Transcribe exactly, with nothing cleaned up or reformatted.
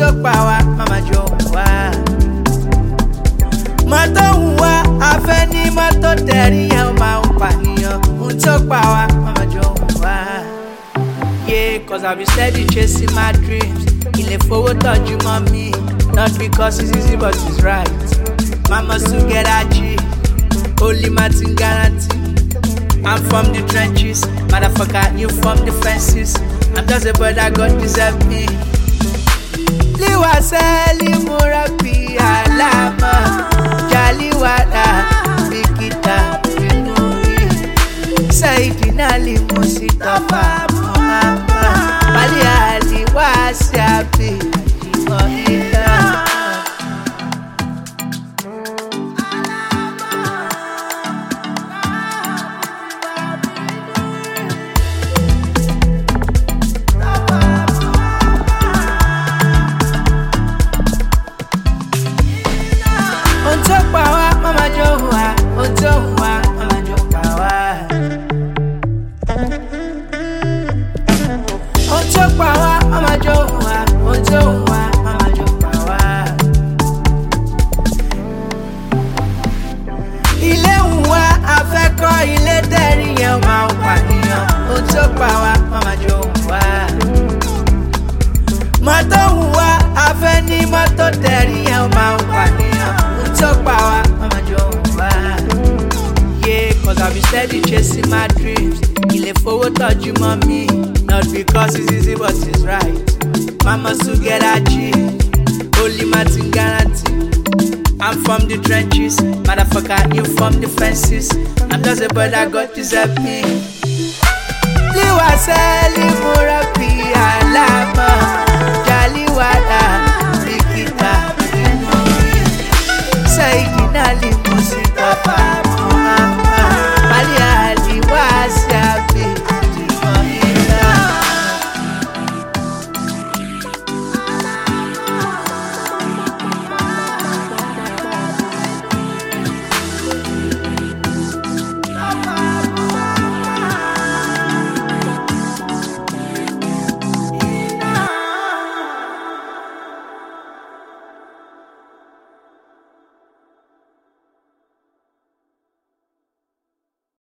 tó pa wá, mama jọ wá. Mọ́tò ń wá, afẹ́ ní mọ́tò tẹ̀rí yẹn ó máa ń pànìyàn. Ohun tó pa wá, mama jọ wá. Yeah, cause I be steady chasing my dreams. Ilé fowó tọ́jú mọ́ mi, not because it's easy but it's right. Mama still get her G, only Martin guarantee. I'm from the trenches, motherfucker, you from the fences. I'm just a boy that God deserve me. Liwa seli murapi alama, jaliwada bikita binuri. Saidina limusitafa muhamba, bali ali wasiapi imohila. Mama Joa, Ojoa, Mama Joa. Ojoa, Mama Joa, Ojoa, Mama Joa. Ilé ń wá, afẹ́kọ́ ilé tẹ̀rí yẹn máa ń pànìyàn. Ojoa, Mama Joa. Mọ́tò ń wá, afẹ́ ní mọ́tò tẹ̀rí yẹn máa ń pànìyàn. Ojoa. Yeah, cause I be steady chasing my dreams. Ilé fowó tọ́jú mọ́ mi, not because it's easy but it's right. Mama still get her G, only Martin guarantee. I'm from the trenches, motherfucker, you from the fences. I'm just a boy that God deserve me. Liwa seli murapi alama.